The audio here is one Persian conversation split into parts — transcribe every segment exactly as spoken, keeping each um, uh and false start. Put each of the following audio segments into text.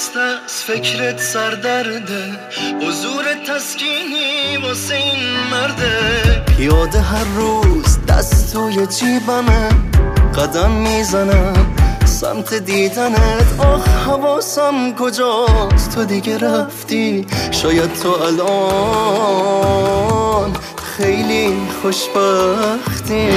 درست از فکرت سردرده، حضور تسکینی واسه این مرده. پیاده هر روز دست توی جیبمه، قدم میزنم سمت دیدنت. آخ حواسم کجاست، تو دیگه رفتی. شاید تو الان خیلی خوشبختی.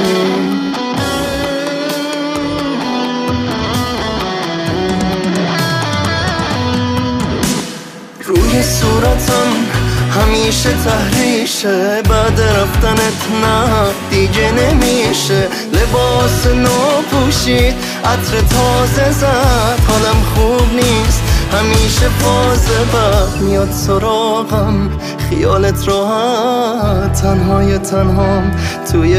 روی صورتم همیشه تحریشه، بعد رفتنت نه دیگه نمیشه. لباس نو پوشید، عطر تازه زد، حالم خوب نیست. همیشه فازه بد میاد سراغم، خیالت راحت، تنهای تنهام توی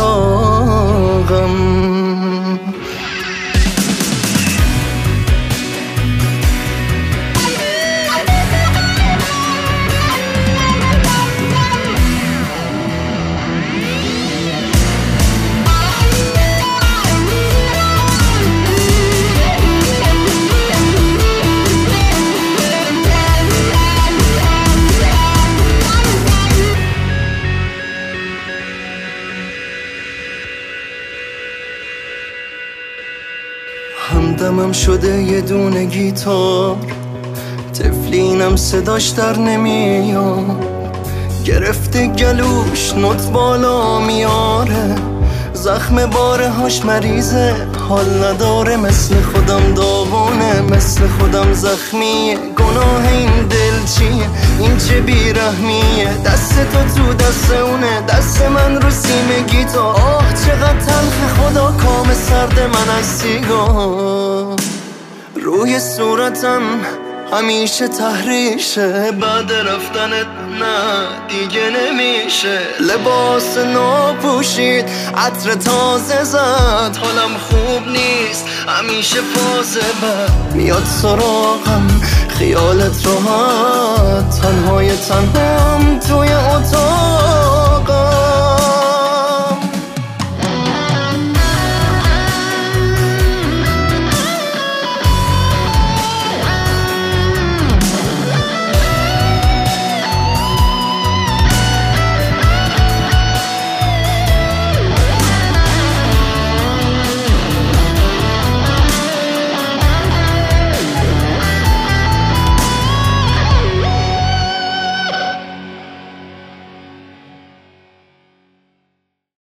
اتاقم. همدمم شده یه دونه گیتار، تفلینم صداش در نمیاد. گرفته گلوش نوت بالا میاره، زخم باره هاش مریضه، حال نداره. مثل خودم داغونه، مثل خودم زخمیه. گناه این دل چیه، این چه بیرحمیه. دست تو تو دست اونه، دست من رو سیم گیتار. آه چقدر تلخ، خدا کام سرد من از سیگار. روی صورتم همیشه تحریشه، بعد رفتنت نه دیگه نمیشه. لباس نو پوشید، عطر تازه زد، حالم خوب نیست. همیشه فازه بد میاد سراغم، خیالت راحت، تنهای تنهام توی اتاق.